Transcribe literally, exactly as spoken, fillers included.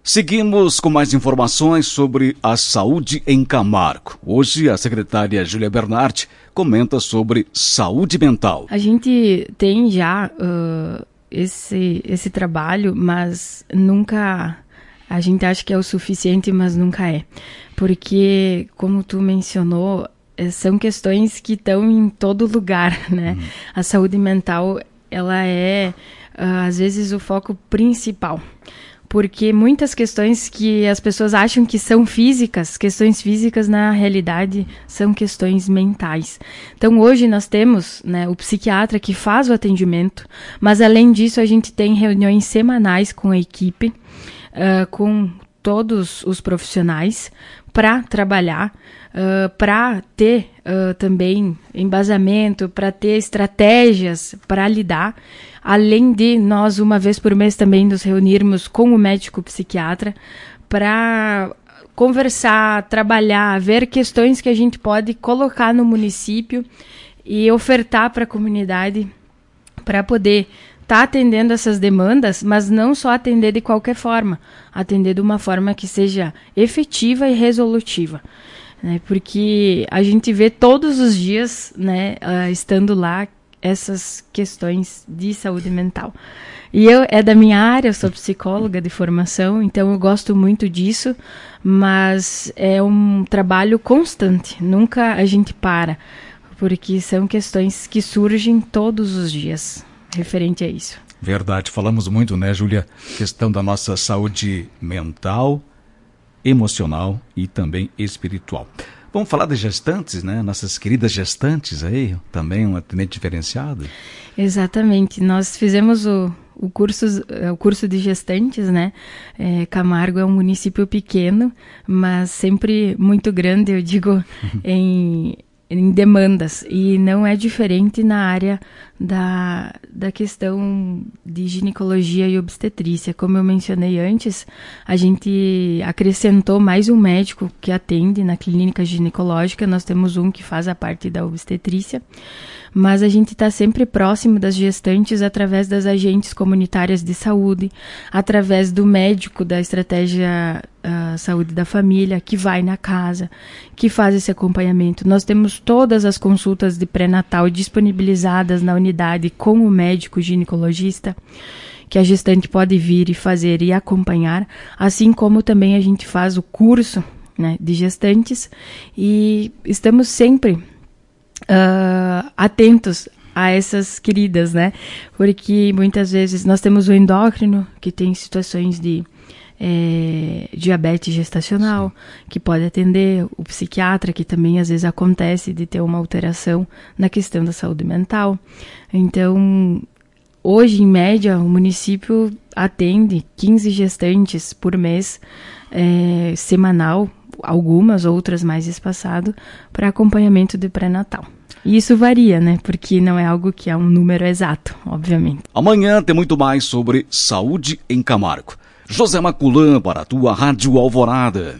Seguimos com mais informações sobre a saúde em Camargo. Hoje, a secretária Júlia Bernardi comenta sobre saúde mental. A gente tem já uh, esse, esse trabalho, mas nunca... A gente acha que é o suficiente, mas nunca é. Porque, como tu mencionou, são questões que estão em todo lugar, né? Uhum. A saúde mental, ela é, uh, às vezes, o foco principal. Porque muitas questões que as pessoas acham que são físicas, questões físicas, na realidade, são questões mentais. Então, hoje nós temos, né, o psiquiatra que faz o atendimento, mas, além disso, a gente tem reuniões semanais com a equipe, uh, com todos os profissionais, para trabalhar, uh, para ter uh, também embasamento, para ter estratégias para lidar, além de nós, uma vez por mês, também nos reunirmos com o médico psiquiatra para conversar, trabalhar, ver questões que a gente pode colocar no município e ofertar para a comunidade para poder estar tá atendendo essas demandas, mas não só atender de qualquer forma, atender de uma forma que seja efetiva e resolutiva, né? Porque a gente vê todos os dias, né, uh, estando lá, essas questões de saúde mental. E eu, é da minha área, eu sou psicóloga de formação, então eu gosto muito disso, mas é um trabalho constante, nunca a gente para, porque são questões que surgem todos os dias referente a isso. Verdade, falamos muito, né, Júlia? Questão da nossa saúde mental, emocional e também espiritual. Vamos falar das gestantes, né? Nossas queridas gestantes aí, também um atendimento diferenciado. Exatamente, nós fizemos o, o, curso, o curso de gestantes, né? É, Camargo é um município pequeno, mas sempre muito grande, eu digo, em... em demandas, e não é diferente na área da, da questão de ginecologia e obstetrícia. Como eu mencionei antes, a gente acrescentou mais um médico que atende na clínica ginecológica, nós temos um que faz a parte da obstetrícia, mas a gente está sempre próximo das gestantes através das agentes comunitárias de saúde, através do médico da estratégia uh, saúde da família, que vai na casa, que faz esse acompanhamento. Nós temos todas as consultas de pré-natal disponibilizadas na unidade com o médico ginecologista, que a gestante pode vir e fazer e acompanhar, assim como também a gente faz o curso, né, de gestantes, e estamos sempre Uh, atentos a essas queridas, né? Porque muitas vezes nós temos o endócrino, que tem situações de é, diabetes gestacional, sim, que pode atender, o psiquiatra, que também às vezes acontece de ter uma alteração na questão da saúde mental. Então, hoje, em média, o município atende quinze gestantes por mês, é, semanal, algumas, outras mais espaçado, para acompanhamento de pré-natal. E isso varia, né? Porque não é algo que é um número exato, obviamente. Amanhã tem muito mais sobre saúde em Camargo. José Maculan para a tua Rádio Alvorada.